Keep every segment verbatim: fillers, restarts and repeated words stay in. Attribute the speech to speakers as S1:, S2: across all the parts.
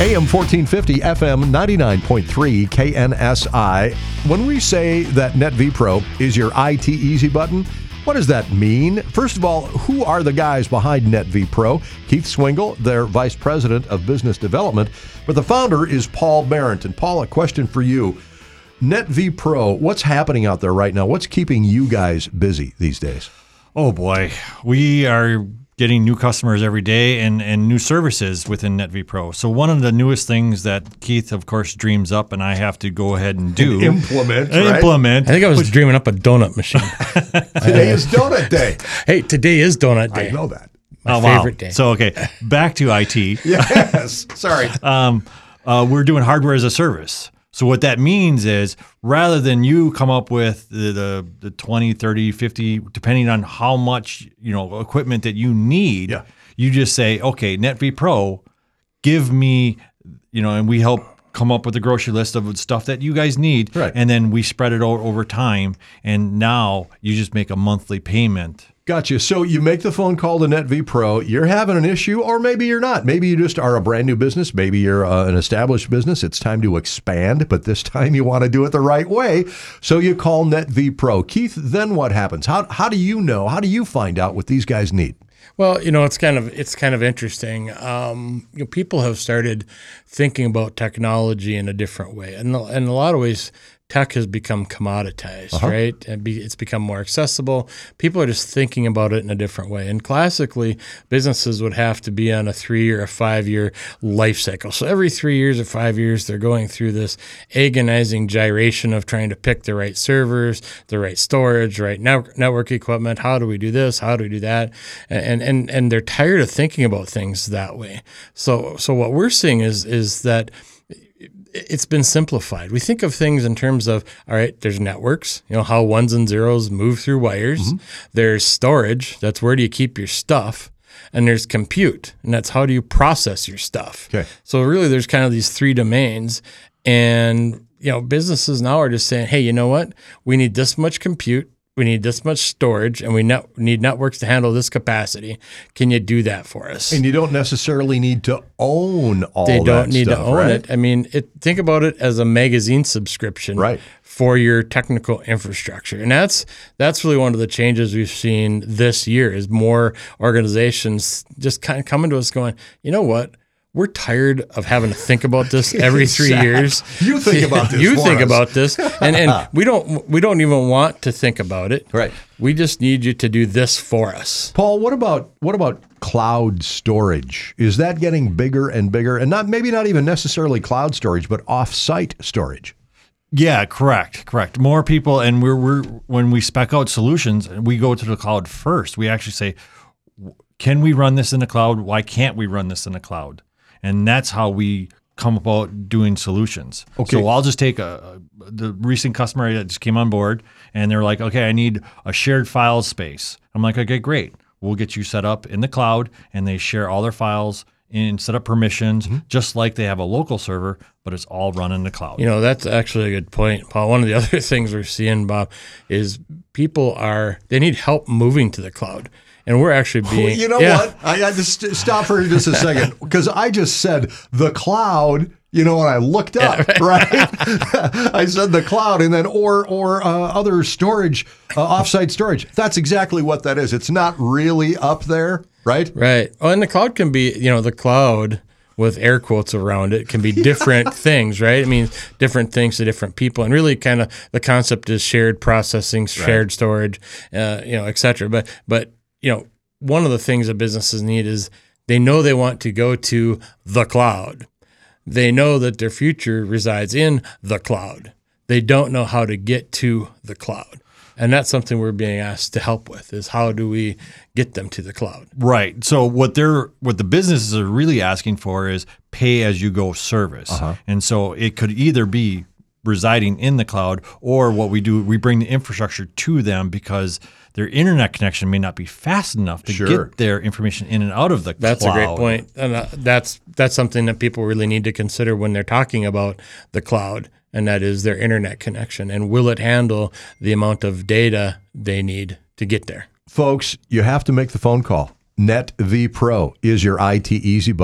S1: A M fourteen fifty, F M ninety-nine point three, K N S I. When we say that NetVPro is your I T easy button, what does that mean? First of all, who are the guys behind NetVPro? Keith Swingle, their Vice President of Business Development, but the founder is Paul Barrett. And Paul, a question for you. NetVPro, what's happening out there right now? What's keeping you guys busy these days?
S2: Oh boy, we are getting new customers every day and, and new services within NetVPro. So one of the newest things that Keith, of course, dreams up and I have to go ahead and do.
S1: And implement,
S2: and
S1: right?
S2: Implement.
S3: I think I was which, dreaming up a donut machine.
S1: Today is donut day.
S3: Hey, today is donut day.
S1: I know that.
S3: My
S2: oh,
S3: favorite
S2: wow.
S3: day.
S2: So, okay, back to I T.
S1: Yes, sorry.
S2: Um, uh, we're doing hardware as a service. So what that means is rather than you come up with the, the, the twenty, thirty, fifty, depending on how much, you know, equipment that you need,
S1: yeah.
S2: you just say, okay, NetVPro, give me, you know, and we help come up with a grocery list of stuff that you guys need.
S1: Right.
S2: And then we spread it over, over time. And now you just make a monthly payment.
S1: Gotcha. So you make the phone call to NetVPro, you're having an issue, or maybe you're not. Maybe you just are a brand new business. Maybe you're uh, an established business. It's time to expand, but this time you want to do it the right way. So you call NetVPro. Keith, then what happens? How how do you know? How do you find out what these guys need?
S3: Well, you know, it's kind of it's kind of interesting. Um, you know, people have started thinking about technology in a different way, and in a lot of ways, tech has become commoditized, uh-huh. right? And be, it's become more accessible. People are just thinking about it in a different way. And classically, businesses would have to be on a three or a five-year life cycle. So every three years or five years, they're going through this agonizing gyration of trying to pick the right servers, the right storage, right network, network equipment. How do we do this? How do we do that? And and and they're tired of thinking about things that way. So so what we're seeing is is that it's been simplified. We think of things in terms of, all right, there's networks, you know, how ones and zeros move through wires. Mm-hmm. There's storage. That's where do you keep your stuff. And there's compute, and that's how do you process your stuff.
S1: Okay.
S3: So really there's kind of these three domains. And, you know, businesses now are just saying, hey, you know what? We need this much compute. We need this much storage, and we net- need networks to handle this capacity. Can you do that for us?
S1: And you don't necessarily need to own all that
S3: They don't need
S1: stuff,
S3: to own
S1: right?
S3: it. I mean, it, think about it as a magazine subscription
S1: right.
S3: for your technical infrastructure. And that's that's really one of the changes we've seen this year is more organizations just kind of coming to us going, you know what? We're tired of having to think about this every three years.
S1: You think about this.
S3: You
S1: for
S3: think
S1: us.
S3: about this, and and we don't we don't even want to think about it.
S1: Right.
S3: We just need you to do this for us.
S1: Paul, what about what about cloud storage? Is that getting bigger and bigger? And not maybe not even necessarily cloud storage, but off-site storage.
S2: Yeah, correct, correct. More people, and we're we're when we spec out solutions, we go to the cloud first. We actually say, can we run this in the cloud? Why can't we run this in the cloud? And that's how we come about doing solutions.
S1: Okay.
S2: So I'll just take a, a the recent customer that just came on board, and they're like, okay, I need a shared file space. I'm like, okay, great. We'll get you set up in the cloud, and they share all their files and set up permissions, mm-hmm. just like they have a local server, but it's all run in the cloud.
S3: You know, that's actually a good point, Paul. One of the other things we're seeing, Bob, is people are, they need help moving to the cloud. And we're actually being...
S1: You know
S3: yeah.
S1: what? I got to st- stop for just a second, because I just said the cloud, you know, and I looked up, yeah, right? right? I said the cloud, and then or or uh, other storage, uh, offsite storage. That's exactly what that is. It's not really up there, right?
S3: Right. Oh, and the cloud can be, you know, the cloud with air quotes around it can be different yeah. things, right? I mean, different things to different people. And really kind of the concept is shared processing, shared right. storage, uh, you know, et cetera. But, but, you know, one of the things that businesses need is they know they want to go to the cloud. They know that their future resides in the cloud. They don't know how to get to the cloud. And that's something we're being asked to help with is how do we get them to the cloud?
S2: Right. So what they're what the businesses are really asking for is pay as you go service. Uh-huh. And so it could either be residing in the cloud, or what we do, we bring the infrastructure to them because their internet connection may not be fast enough to
S1: sure.
S2: get their information in and out of the
S3: that's
S2: cloud.
S3: That's a great point. And uh, that's that's something that people really need to consider when they're talking about the cloud, and that is their internet connection. And will it handle the amount of data they need to get there?
S1: Folks, you have to make the phone call. NetVPro is your I T easy button.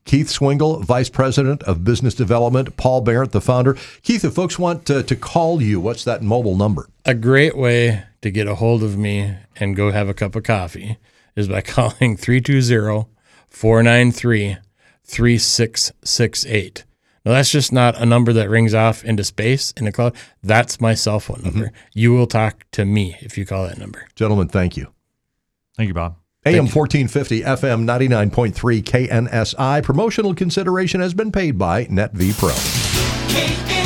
S1: Keith Swingle, Vice President of Business Development, Paul Barrett, the founder. Keith, if folks want to, to call you, what's that mobile number?
S3: A great way to get a hold of me and go have a cup of coffee is by calling three two zero, four nine three, three six six eight. Now, that's just not a number that rings off into space in the cloud. That's my cell phone number. Mm-hmm. You will talk to me if you call that number.
S1: Gentlemen, thank you.
S2: Thank you, Bob.
S1: A M fourteen fifty, F M ninety-nine point three K N S I. Promotional consideration has been paid by NetVPro.